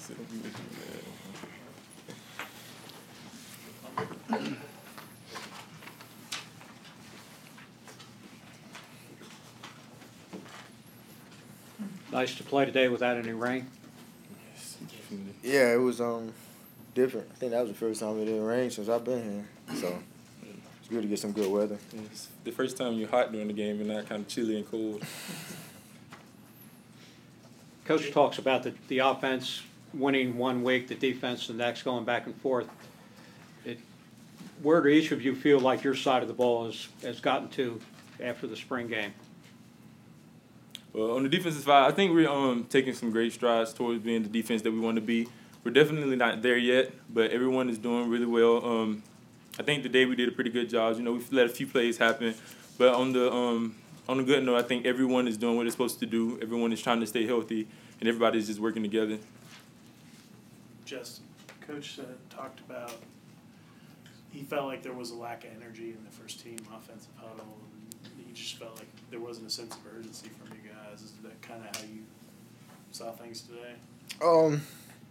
Nice to play today without any rain. Yeah, it was different. I think that was the first time it didn't rain since I've been here. So it's good to get some good weather. It's the first time you're hot during the game and not kind of chilly and cold. Coach talks about the offense winning one week, the defense the next, going back and forth. Where do each of you feel like your side of the ball has gotten to after the spring game? Well, on the defensive side, I think we're taking some great strides towards being the defense that we want to be. We're definitely not there yet, but everyone is doing really well. I think today we did a pretty good job. You know, we've let a few plays happen, but on the good note, I think everyone is doing what they're supposed to do. Everyone is trying to stay healthy, and everybody's just working together. Justin, Coach talked about he felt like there was a lack of energy in the first team offensive huddle, and he just felt like there wasn't a sense of urgency from you guys. Is that kind of how you saw things today?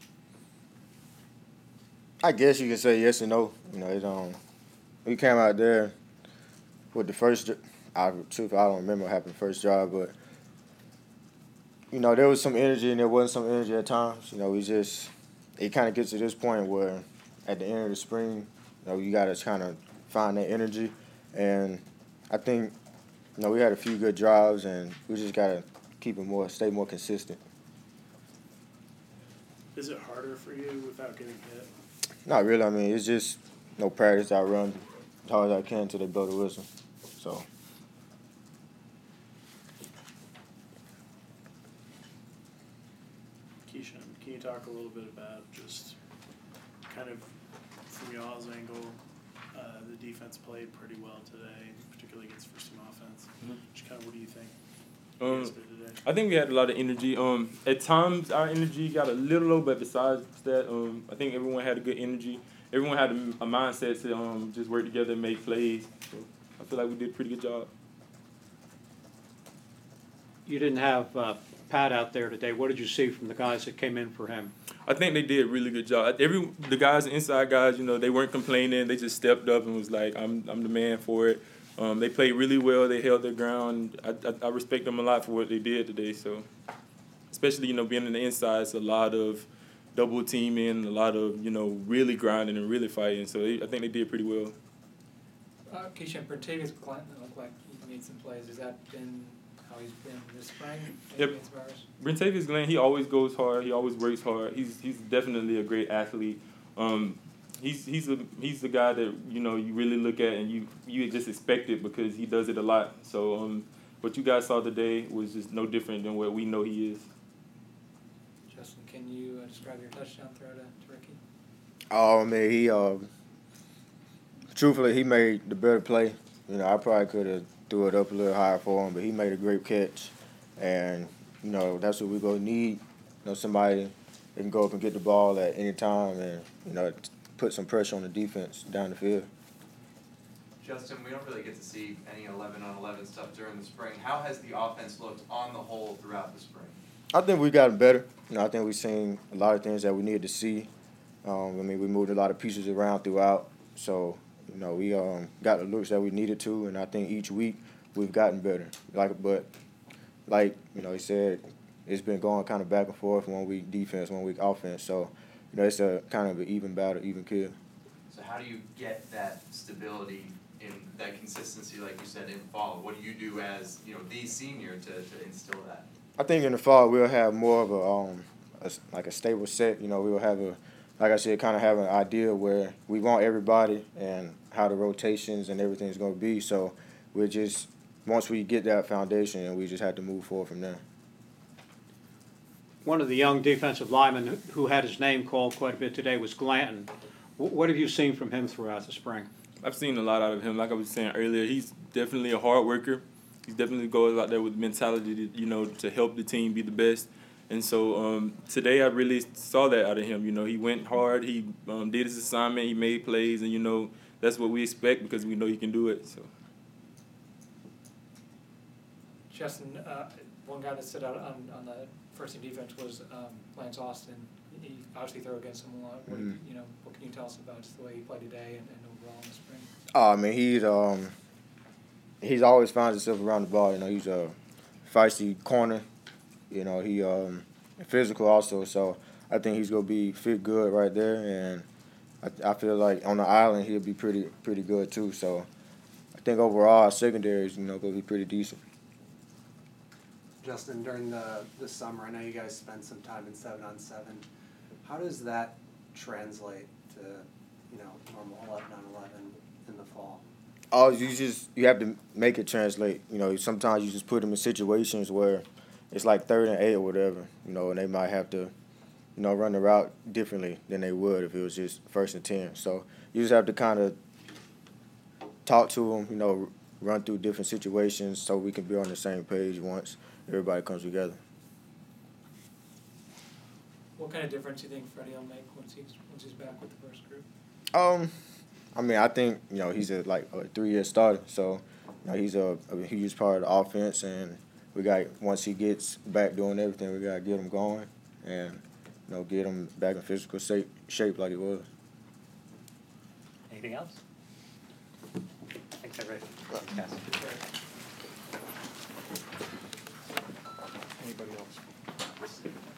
I guess you can say yes and no. You know, we came out there with the first. I don't remember what happened first job, but you know there was some energy and there wasn't some energy at times. You know, it kind of gets to this point where at the end of the spring, you know, you got to kind of find that energy, and I think we had a few good drives and we just got to stay more consistent. Is it harder for you without getting hit? Not really. I mean, it's just no practice. I run as hard as I can until they blow the whistle. So. Keyshawn, can you talk a little bit about just kind of from y'all's angle, the defense played pretty well today, particularly against first-team offense. Mm-hmm. Just kind of what do you think you guys did today? I think we had a lot of energy. At times, our energy got a little low, but besides that, I think everyone had a good energy. Everyone had a mindset to just work together and make plays. So I feel like we did a pretty good job. You didn't have Pat out there today. What did you see from the guys that came in for him? I think they did a really good job. The guys, the inside guys, you know, they weren't complaining. They just stepped up and was like, I'm the man for it. They played really well. They held their ground. I respect them a lot for what they did today. So, especially, you know, being on the inside, it's a lot of double teaming, a lot of, you know, really grinding and really fighting. So I think they did pretty well. Keyshawn, Brentavious Glenn looked like he made some plays. Has that been how he's been this spring? Yep. Brentavious Glenn, he always goes hard. He always works hard. He's definitely a great athlete. He's the guy that, you know, you really look at and you just expect it because he does it a lot. So what you guys saw today was just no different than what we know he is. Justin, can you describe your touchdown throw to Ricky? Oh man, truthfully he made the better play. You know, I probably could have threw it up a little higher for him, but he made a great catch, and you know that's what we're gonna need. You know, somebody that can go up and get the ball at any time, and you know, put some pressure on the defense down the field. Justin, we don't really get to see any 11-on-11 stuff during the spring. How has the offense looked on the whole throughout the spring? I think we've gotten better. You know, I think we've seen a lot of things that we needed to see. I mean, we moved a lot of pieces around throughout, so you know, we got the looks that we needed to, and I think each week we've gotten better. Like you know, he said, it's been going kind of back and forth. 1 week defense, 1 week offense. So, you know, it's a kind of an even battle, even kill. So how do you get that stability in that consistency, like you said, in fall? What do you do as, you know, the senior to instill that? I think in the fall we'll have more of a stable set. You know, we'll have like I said, kind of have an idea where we want everybody and how the rotations and everything's going to be. So we're just, once we get that foundation, and we just have to move forward from there. One of the young defensive linemen who had his name called quite a bit today was Glanton. What have you seen from him throughout the spring? I've seen a lot out of him. Like I was saying earlier, he's definitely a hard worker. He definitely goes out there with mentality to, you know, to help the team be the best. And so today I really saw that out of him. You know, he went hard. He did his assignment. He made plays. And, you know, that's what we expect because we know he can do it. So. Justin, one guy that stood out on the first team defense was Lance Austin. you obviously throw against him a lot. What, you know, what can you tell us about just the way he played today and overall in the spring? I mean, he's always finds himself around the ball. You know, he's a feisty corner. You know, he physical also. So I think he's gonna fit good right there, and I feel like on the island he'll be pretty good too. So I think overall our secondary is gonna be pretty decent. Justin, during the summer, I know you guys spent some time in 7-on-7. How does that translate to, you know, normal 11-on-11 in the fall? Oh, you have to make it translate. You know, sometimes you just put them in situations where it's like 3rd and 8 or whatever. You know, and they might have to, you know, run the route differently than they would if it was just 1st and 10. So you just have to kind of talk to them. You know, run through different situations so we can be on the same page once everybody comes together. What kind of difference do you think Freddie will make once he's back with the first group? I mean, I think, you know, he's a 3-year starter, so you know, he's a huge part of the offense, and once he gets back doing everything, we gotta get him going and, you know, get him back in physical shape like he was. Anything else? Thanks, everybody. Yes. Anybody else?